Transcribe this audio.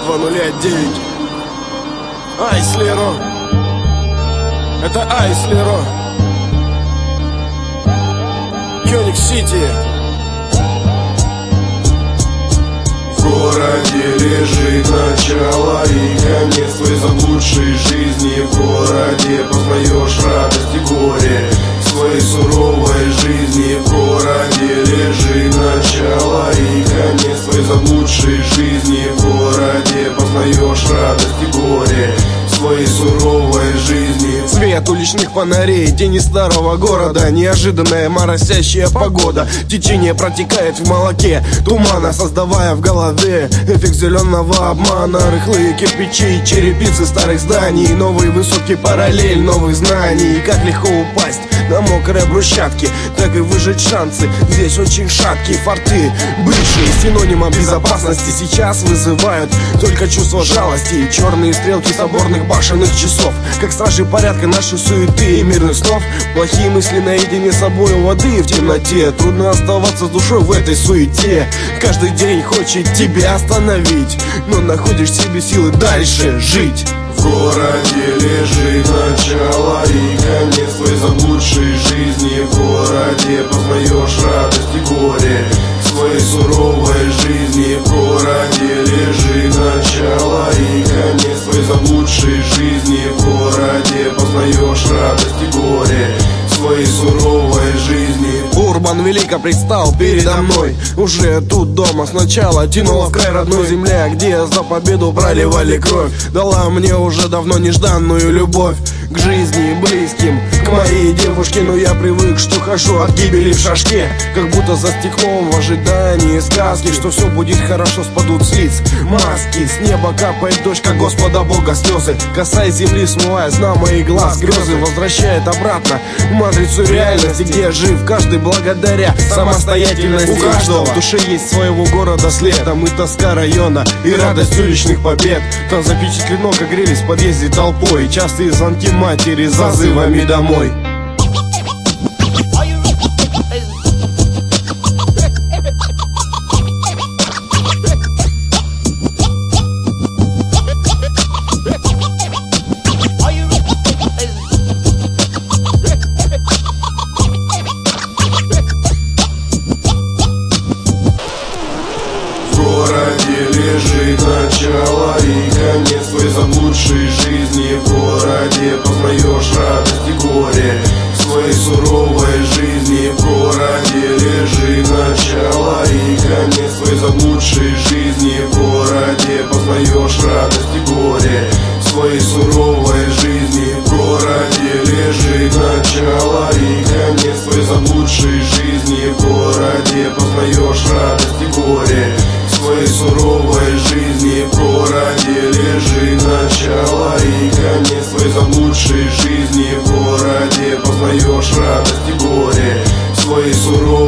0209. Айслеро. Это Айслеро. Кёнигс-Сити. В городе лежит начало и конец твоей заблудшей жизни. В городе познаешь радость и горе своей суровой жизни. В городе лежит начало и конец твоей заблудшей жизни. В городе познаешь радость и горе своей суровой жизни. Свет уличных фонарей, тени старого города, неожиданная моросящая погода. Течение протекает в молоке тумана, создавая в голове эффект зеленого обмана. Рыхлые кирпичи, черепицы старых зданий, новый высокий параллель новых знаний. И как легко упасть на мокрой брусчатке, так и выжить шансы. Здесь очень шаткие форты, бывшие синонимом безопасности, сейчас вызывают только чувство жалости и черные стрелки соборных башенных часов. Как стражи порядка нашей суеты и мирных снов. Плохие мысли наедине с собой у воды в темноте. Трудно оставаться с душой в этой суете. Каждый день хочет тебя остановить, но находишь в себе силы дальше жить. В городе лежит начало и конец твоей заблудшей жизни. В городе познаешь радость и горе своей суровой жизни. В городе лежит начало и конец твоей заблудшей жизни. В городе познаешь радость и горе своей суровой жизни. Урбан велико предстал передо мной. Уже тут дома сначала тянуло в край родной земля, где за победу проливали кровь. Дала мне уже давно нежданную любовь к жизни и близким, к моей девушке. Но я привык, что хожу от гибели в шашке, как будто за стеклом в ожидании сказки, что все будет хорошо, спадут с лиц маски. С неба капает дождь, как Господа Бога слезы, касаясь земли, смывая сна моих глаз грезы. Возвращает обратно в матрицу реальности, где я жив, каждый благодаря самостоятельности. У каждого в душе есть своего города след, там и тоска района, и радость уличных побед. Там запечатлено, как грелись в подъезде толпой, частые звонки матери с зазывами домой. Лежит начало и конец твоей заблудшей жизни. В городе познаешь радость и горе своей суровой жизни. В городе лежит начало и конец твоей заблудшей жизни. В городе познаешь радость и горе своей суровой жизни. В городе лежит начало и конец твоей заблудшей жизни. В городе познаешь радость и горе своей суровой жизни. В городе лежит начало и конец твоей заблудшей жизни. В городе познаешь радость и горе своей суровой